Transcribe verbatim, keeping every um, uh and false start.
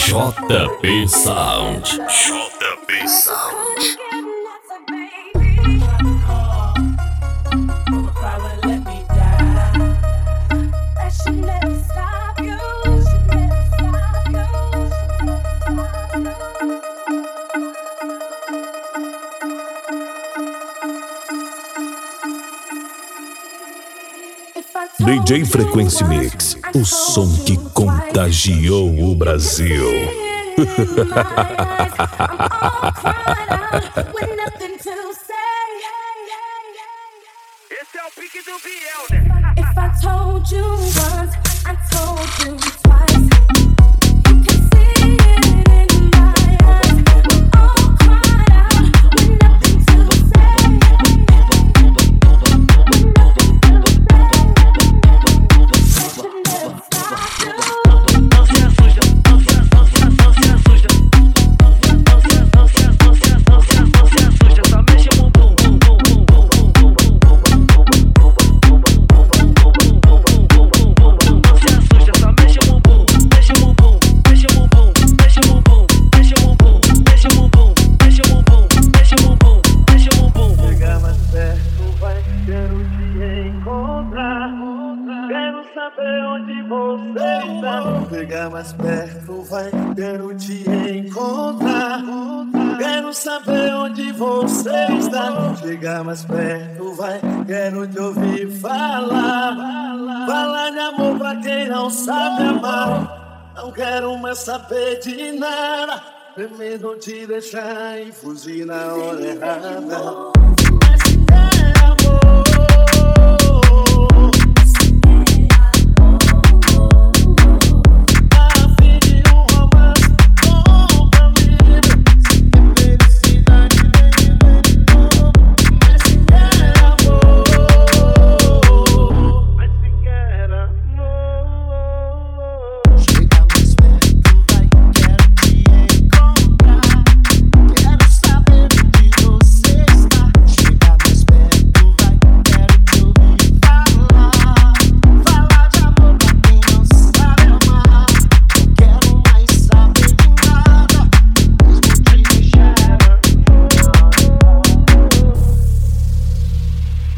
J P Sound. J P Sound. D J Frequency Mix, o som que contagiou o Brasil. Esse é o pique do Biel, né? If I told you once, I told you twice. You can see it in my eyes. I'm all cried out with nothing to say. With nothing to say. I should never stop you. Não se assusta, não se assusta, não se assusta. Não se assusta, não se assusta, não se assusta, não se assusta. Só mexe o bumbum. Chegar mais perto, vai, quero te encontrar. Quero saber onde você está. Chegar mais perto, vai, quero te ouvir falar. Falar de amor pra quem não sabe amar. Não quero mais saber de nada. Temendo te deixar e fugir na hora errada.